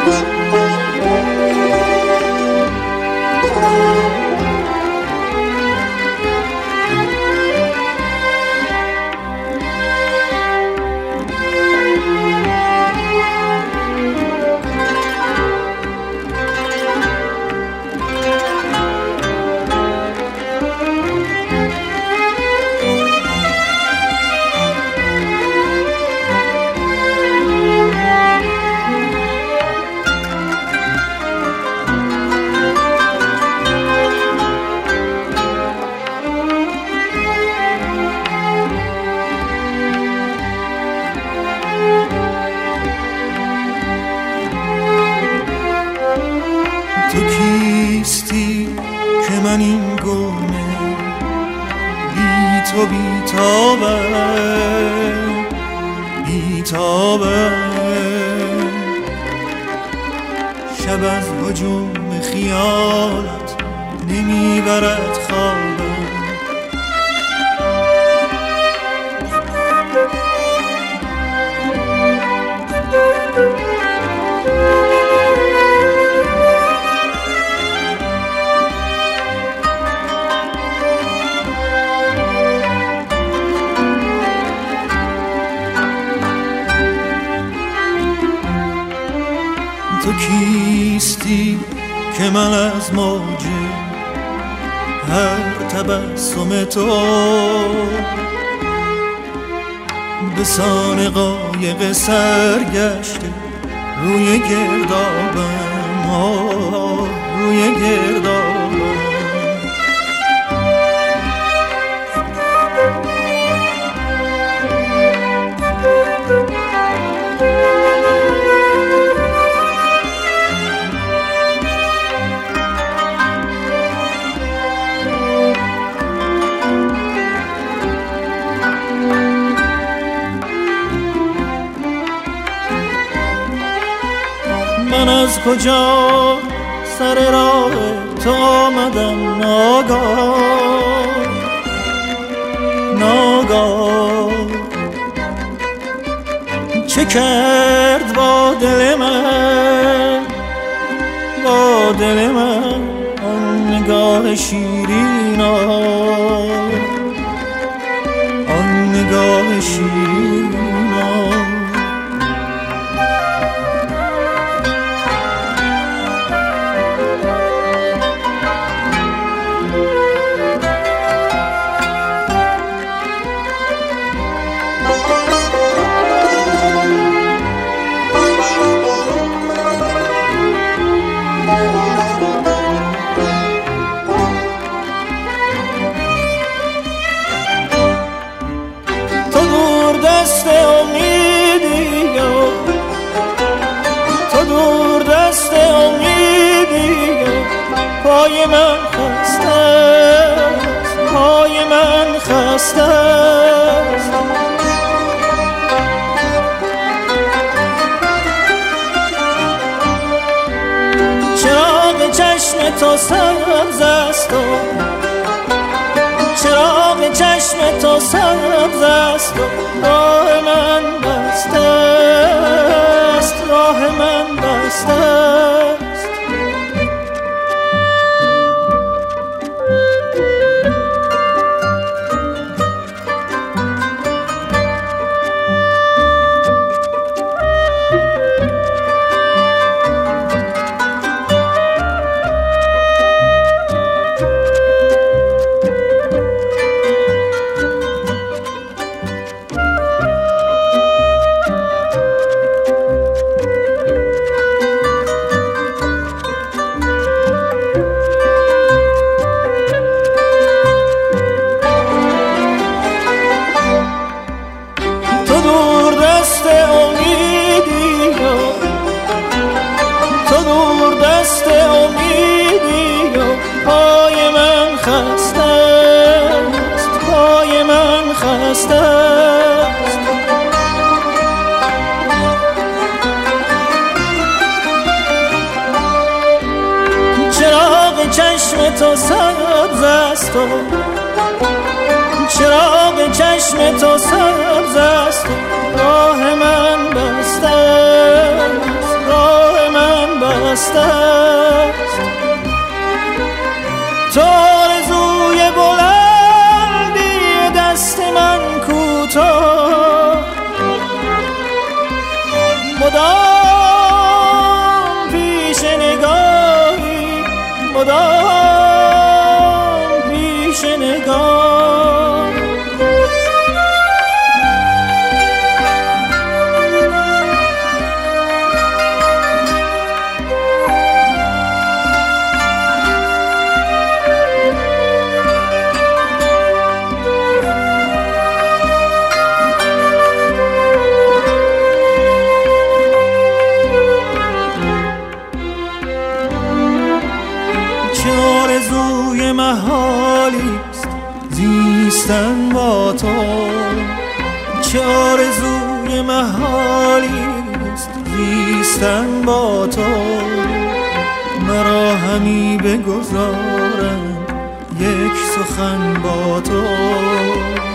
تو کیستی که من این گونه بی تو بیتابم شب از هجوم خیالت نمیبرد خوابم تو کیستی که من از موج هر تبسم تو به سان قایق سرگشته روی گردابم روی گردابم من از کجا سر راه تو آمدم ناگاه چه کرد با دل من آن نگاه شیرین آن نگاه شیرین پای من خسته است پای من خسته است چراغ چشم تو سبز است و چراغ چشم تو سبز است و راه من بسته است راه من بسته است چشم تو سبز است و چراغ چشم تو سبز است و راه من بسته است راه من دست است، تو آرزوی بلندی دست من کوتاه، مدام پیش نگاهی، مدام پیش نگاه. آرزوی محالیست زیستن با تو، چه آرزوی محالیست زیستن با تو، مرا همی بگذارم یک سخن با تو.